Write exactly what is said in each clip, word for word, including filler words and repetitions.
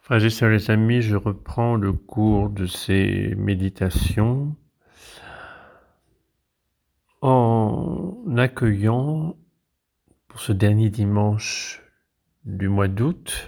Frères et sœurs les amis, je reprends le cours de ces méditations en accueillant pour ce dernier dimanche du mois d'août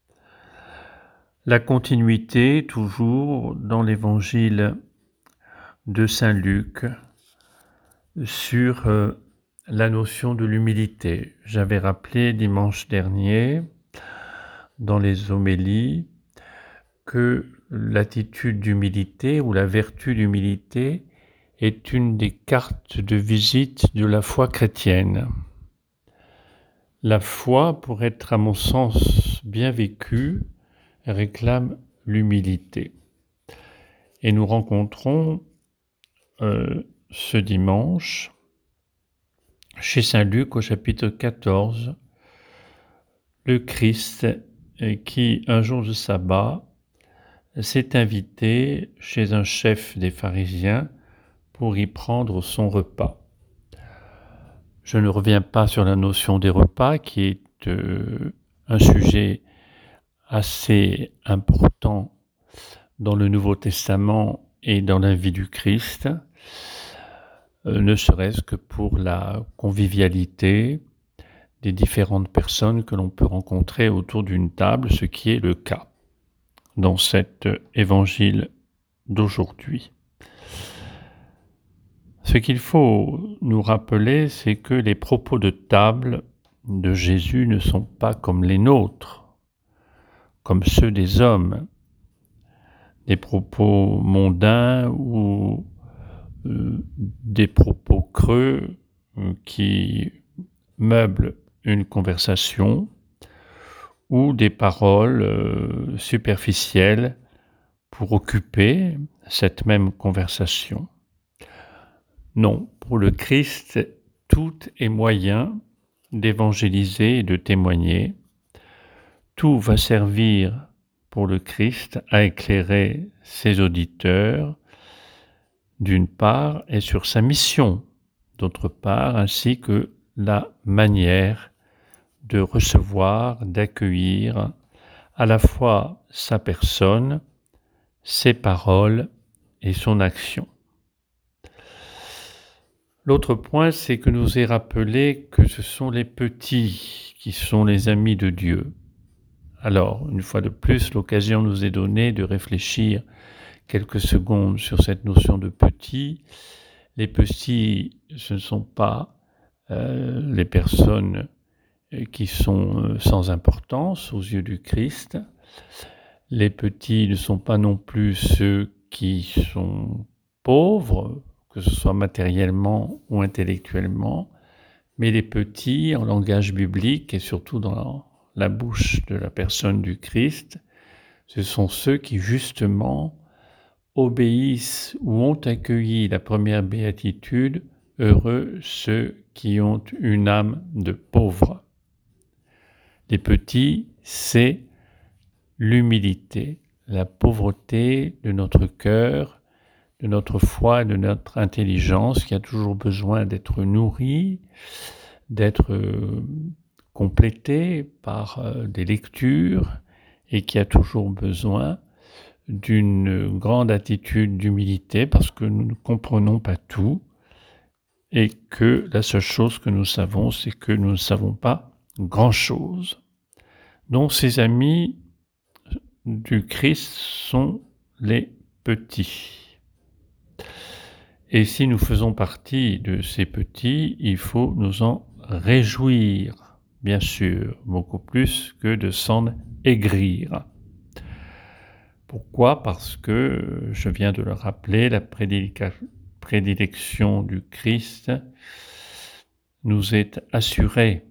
la continuité toujours dans l'évangile de saint Luc sur euh, la notion de l'humilité. J'avais rappelé dimanche dernier dans les homélies que l'attitude d'humilité ou la vertu d'humilité est une des cartes de visite de la foi chrétienne. La foi, pour être à mon sens bien vécue, réclame l'humilité. Et nous rencontrons euh, ce dimanche, chez saint Luc au chapitre quatorze, le Christ qui, un jour de sabbat, s'est invité chez un chef des pharisiens pour y prendre son repas. Je ne reviens pas sur la notion des repas, qui est euh, un sujet assez important dans le Nouveau Testament et dans la vie du Christ, euh, ne serait-ce que pour la convivialité des différentes personnes que l'on peut rencontrer autour d'une table, ce qui est le cas dans cet évangile d'aujourd'hui. Ce qu'il faut nous rappeler, c'est que les propos de table de Jésus ne sont pas comme les nôtres, comme ceux des hommes, des propos mondains ou euh, des propos creux euh, qui meublent une conversation ou des paroles euh, superficielles pour occuper cette même conversation. Non, pour le Christ, tout est moyen d'évangéliser et de témoigner. Tout va servir pour le Christ à éclairer ses auditeurs, d'une part, et sur sa mission, d'autre part, ainsi que la manière de recevoir, d'accueillir à la fois sa personne, ses paroles et son action. L'autre point, c'est que nous est rappelé que ce sont les petits qui sont les amis de Dieu. Alors, une fois de plus, l'occasion nous est donnée de réfléchir quelques secondes sur cette notion de petits. Les petits, ce ne sont pas euh, les personnes qui sont sans importance aux yeux du Christ. Les petits ne sont pas non plus ceux qui sont pauvres, que ce soit matériellement ou intellectuellement, mais les petits, en langage biblique et surtout dans la bouche de la personne du Christ, ce sont ceux qui justement obéissent ou ont accueilli la première béatitude, heureux ceux qui ont une âme de pauvre. Les petits, c'est l'humilité, la pauvreté de notre cœur, de notre foi et de notre intelligence qui a toujours besoin d'être nourrie, d'être euh, complétée par euh, des lectures et qui a toujours besoin d'une grande attitude d'humilité parce que nous ne comprenons pas tout et que la seule chose que nous savons, c'est que nous ne savons pas grand-chose. Donc ces amis du Christ sont les petits. Et si nous faisons partie de ces petits, il faut nous en réjouir, bien sûr, beaucoup plus que de s'en aigrir. Pourquoi ? Parce que, je viens de le rappeler, la prédilection du Christ nous est assurée,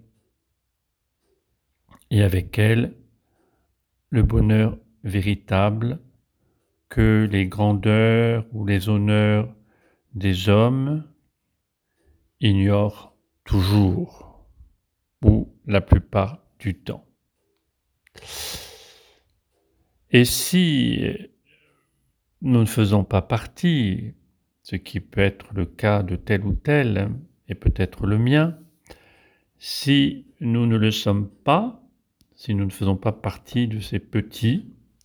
et avec elle, le bonheur véritable que les grandeurs ou les honneurs des hommes ignorent toujours, ou la plupart du temps. Et si nous ne faisons pas partie, ce qui peut être le cas de tel ou tel, et peut-être le mien, si nous ne le sommes pas, si nous ne faisons pas partie de ces petits,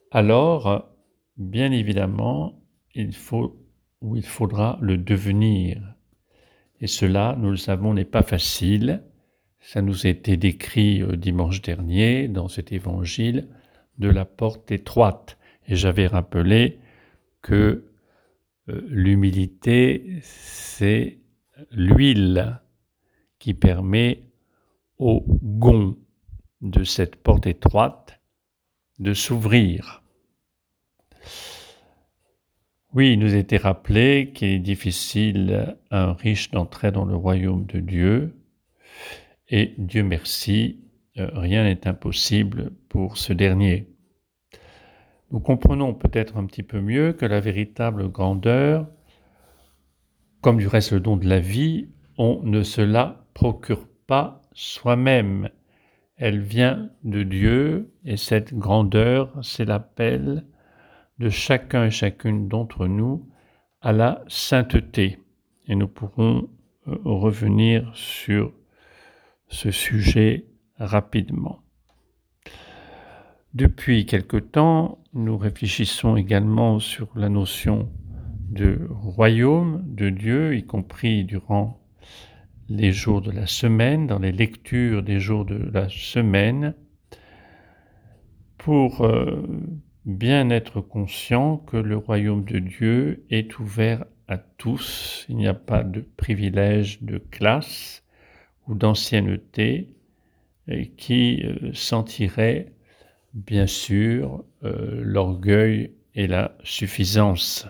alors, bien évidemment, il faut ou il faudra le devenir. Et cela, nous le savons, n'est pas facile. Ça nous a été décrit euh, dimanche dernier dans cet évangile de la porte étroite. Et j'avais rappelé que euh, l'humilité, c'est l'huile qui permet au gonds de cette porte étroite de s'ouvrir. Oui, il nous était rappelé qu'il est difficile à un riche d'entrer dans le royaume de Dieu, et Dieu merci, euh, rien n'est impossible pour ce dernier. Nous comprenons peut-être un petit peu mieux que la véritable grandeur, comme du reste le don de la vie, on ne se la procure pas soi-même. Elle vient de Dieu, et cette grandeur, c'est l'appel de chacun et chacune d'entre nous à la sainteté. Et nous pourrons revenir sur ce sujet rapidement. Depuis quelque temps, nous réfléchissons également sur la notion de royaume de Dieu, y compris durant les jours de la semaine, dans les lectures des jours de la semaine, pour euh, bien être conscient que le royaume de Dieu est ouvert à tous. Il n'y a pas de privilège de classe ou d'ancienneté qui euh, sentirait bien sûr euh, l'orgueil et la suffisance.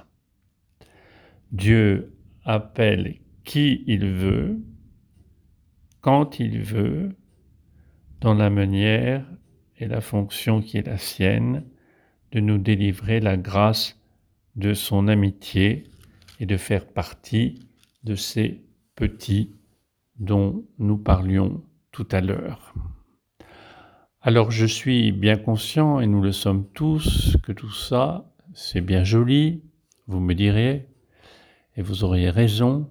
Dieu appelle qui il veut, quand il veut, dans la manière et la fonction qui est la sienne, de nous délivrer la grâce de son amitié et de faire partie de ces petits dont nous parlions tout à l'heure. Alors je suis bien conscient, et nous le sommes tous, que tout ça, c'est bien joli, vous me direz, et vous auriez raison,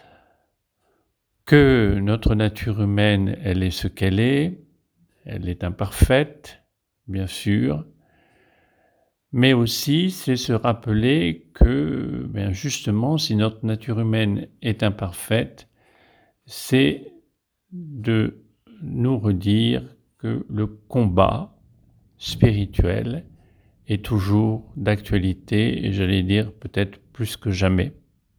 que notre nature humaine, elle est ce qu'elle est, elle est imparfaite, bien sûr, mais aussi c'est se rappeler que, bien justement, si notre nature humaine est imparfaite, c'est de nous redire que le combat spirituel est toujours d'actualité, et j'allais dire peut-être plus que jamais.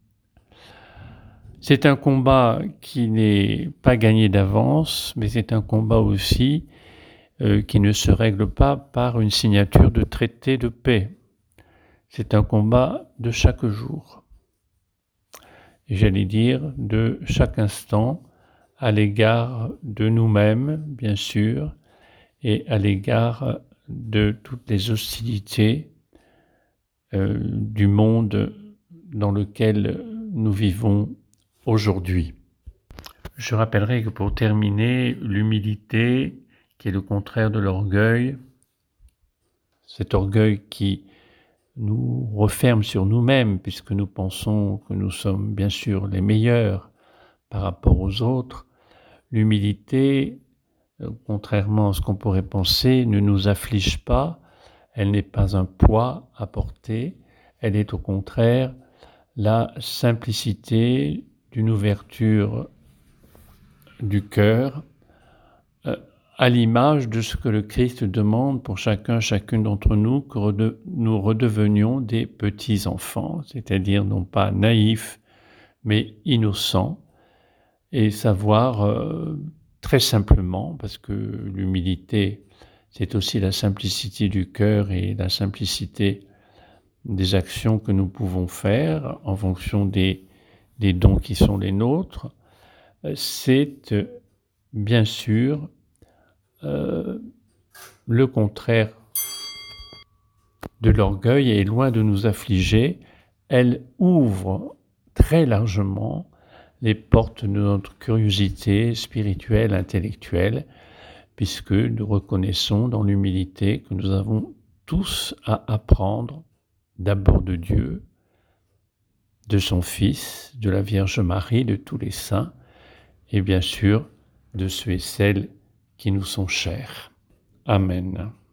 C'est un combat qui n'est pas gagné d'avance, mais c'est un combat aussi euh, qui ne se règle pas par une signature de traité de paix. C'est un combat de chaque jour. Et j'allais dire de chaque instant à l'égard de nous-mêmes, bien sûr, et à l'égard de toutes les hostilités euh, du monde dans lequel nous vivons aujourd'hui. Je rappellerai que pour terminer, l'humilité, qui est le contraire de l'orgueil, cet orgueil qui nous referme sur nous-mêmes, puisque nous pensons que nous sommes bien sûr les meilleurs par rapport aux autres, l'humilité, contrairement à ce qu'on pourrait penser, ne nous afflige pas, elle n'est pas un poids à porter, elle est au contraire la simplicité d'une ouverture du cœur euh, à l'image de ce que le Christ demande pour chacun, chacune d'entre nous, que rede- nous redevenions des petits enfants, c'est-à-dire non pas naïfs, mais innocents, et savoir euh, très simplement, parce que l'humilité, c'est aussi la simplicité du cœur et la simplicité des actions que nous pouvons faire en fonction des, des dons qui sont les nôtres, c'est euh, bien sûr euh, le contraire de l'orgueil, et loin de nous affliger, elle ouvre très largement les portes de notre curiosité spirituelle, intellectuelle, puisque nous reconnaissons dans l'humilité que nous avons tous à apprendre d'abord de Dieu, de son Fils, de la Vierge Marie, de tous les saints, et bien sûr de ceux et celles qui nous sont chers. Amen.